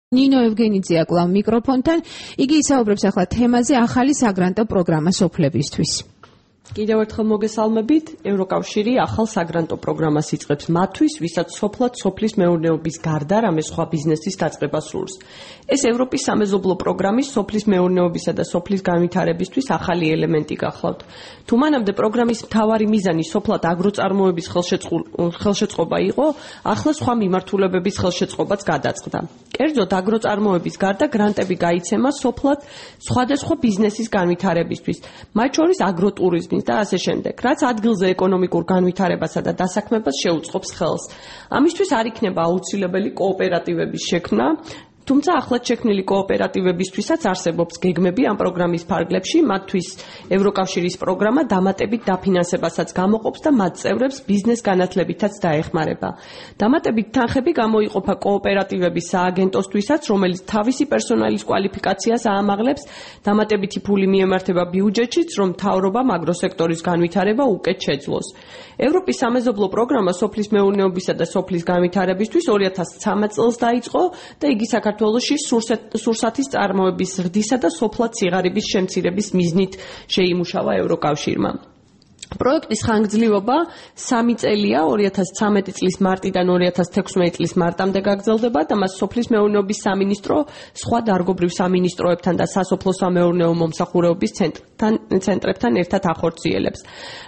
ნინო ევგენიძე აკლავ მიკროფონთან. იგი ისაუბრებს ახლა თემაზე ახალი საგრანტო პროგრამა სოფლებისთვის. კიდევ ერთხელ მოგესალმებით. ევროკავშირი ახალ საგრანტო პროგრამას იწყებს მათთვის, ვისაც სოფლად სოფლის მეურნეობის გარდა რამე სხვა ბიზნესის დაწყება სურს. ეს ევროპის სამეზობლო პროგრამის სოფლის მეურნეობისა და სოფლის განვითარებისთვის ახალი ელემენტი გახლავთ. თუ მანამდე პროგრამის მთავარი მიზანი სოფლად აგროწარმოების ხელშეწყობა იყო, ახლა სხვა მიმართულებების ხელშეწყობაც გადაწყდა. კერძოდ აგროწარმოების გარდა გრანტები გაიცემა სოფლად სხვადასხვა ბიზნესის განვითარებისთვის, მათ შორის აგროტურიზმის და ასე შემდეგ, რაც ადგილზე ეკონომიკურ განვითარებასა და დასაქმებას შეუწყობს ხელს. ამისთვის არ იქნება აუცილებელი კოოპერატივების შექმნა, თუმცა ახლად შექმნილი კოოპერატივებისთვისაც არსებობს გეგმები ამ პროგრამის ფარგლებში, მათთვის ევროკავშირის პროგრამა დამატებით დაფინანსებასაც გამოყოფს და მათ წევრებს ბიზნეს განათლებითაც დაეხმარება. დამატებით თანხები გამოიყოფა კოოპერატივების სააგენტოსთვისაც, რომელიც თავისი პერსონალის კვალიფიკაციას აამაღლებს, დამატებითი ფული მიემართება ბიუჯეტშიც, რომ მთავრობამ აგროსექტორის განვითარება უკეთ შეძლოს. ევროპის სამეზობლო პროგრამა სოფლის მეურნეობისა და სოფლის განვითარებისთვის 2013 წელს დაიწყო და იგი საქართველოში სურსათის წარმოების ზრდისა და სოფლად სიღარიბის შემცირების მიზნით შეიმუშავა ევროკავშირმა. პროექტის ხანგრძლივობა 3 წელია, 2013 წლის მარტიდან 2016 წლის მარტამდე გაგრძელდება და მას სოფლის მეურნეობის სამინისტრო სხვა დარგობრივ სამინისტროებთან და სასოფლო-სამეურნეო მომსახურების ცენტრებთან ერთად ახორციელებს.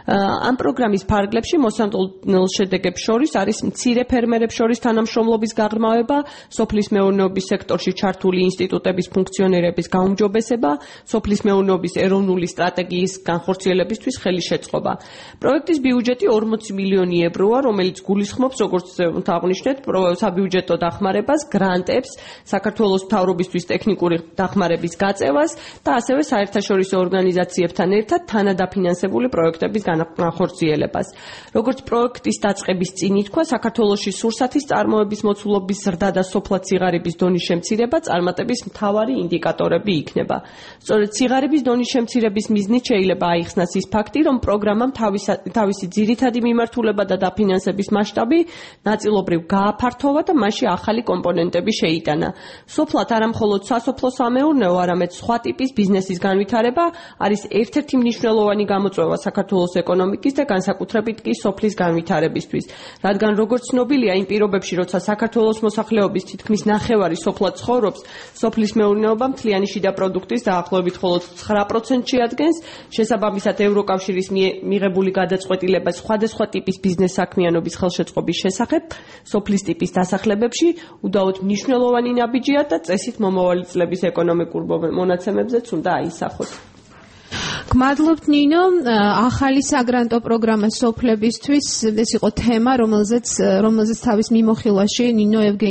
ამ პროგრამის ფარგლებში მოსამზადებელი შედეგებს შორის არის მცირე ფერმერებს შორის თანამშრომლობის გაღრმავება, სოფლის მეურნეობის სექტორში ჩართული ინსტიტუტების ფუნქციონერების გაუმჯობესება, სოფლის მეურნეობის ეროვნული სტრატეგიის განხორციელებისთვის ხელი შეწყობა. პროექტის ბიუჯეტი 40 მილიონი ევროა, რომელიც გულისხმობს, როგორც აღნიშნეთ, საბიუჯეტო დახმარებას, გრანტებს, საქართველოს მთავრობისთვის ტექნიკური დახმარების გაწევას და ასევე საერთაშორისო ორგანიზაციებთან ერთად თანადაფინანსებული პროექტების განხორციელებას. როგორც პროექტის დაწყების წინ ითქვა, საქართველოში სურსათის წარმოების მოცულობის ზრდა და სოფლად სიღარიბის დონის შემცირება წარმატების მთავარი ინდიკატორები იქნება. სწორედ სიღარიბის დონის შემცირების მიზნით შეიძლება აიხსნას ის ფაქტი, რომ პროგრამამ თავისი ძირითადი მიმართულება და დაფინანსების მასშტაბი ნაწილობრივ გააფართოვა და მასში ახალი კომპონენტები შეიტანა. სოფლად არა მხოლოდ სასოფლო-სამეურნეო, არამედ სხვა ტიპის ბიზნესის განვითარება არის ერთ-ერთი მნიშვნელოვანი გამოწვევა საქართველოს ეკონომიკის და განსაკუთრებით კი სოფლის განვითარებისთვის. რადგან როგორც ცნობილია, იმ პირობებში, როცა საქართველოს მოსახლეობის თითქმის ნახევარი სოფლად ცხოვრობს, სოფლის მეურნეობა მთლიანი შიდა პროდუქტის დაახლოებით მხოლოდ 9% შეადგენს. შესაბამისად, ევროკავშირის მიღებული გადაწყვეტილება სხვადასხვა ტიპის ბიზნეს საქმიანობის ხელშეწყობის შესახებ სოფლის ტიპის დასახლებებში უდაოდ მნიშვნელოვანი ნაბიჯია და წესით მომავალი წლების ეკონომიკურ მონაცემებზეც უნდა აისახოთ. გმადლობთ ნინო, ახალი საგრანტო პროგრამა სოფლებისთვის, ეს იყო თემა, რომელზეც თავის მიმოხილვაში ნინო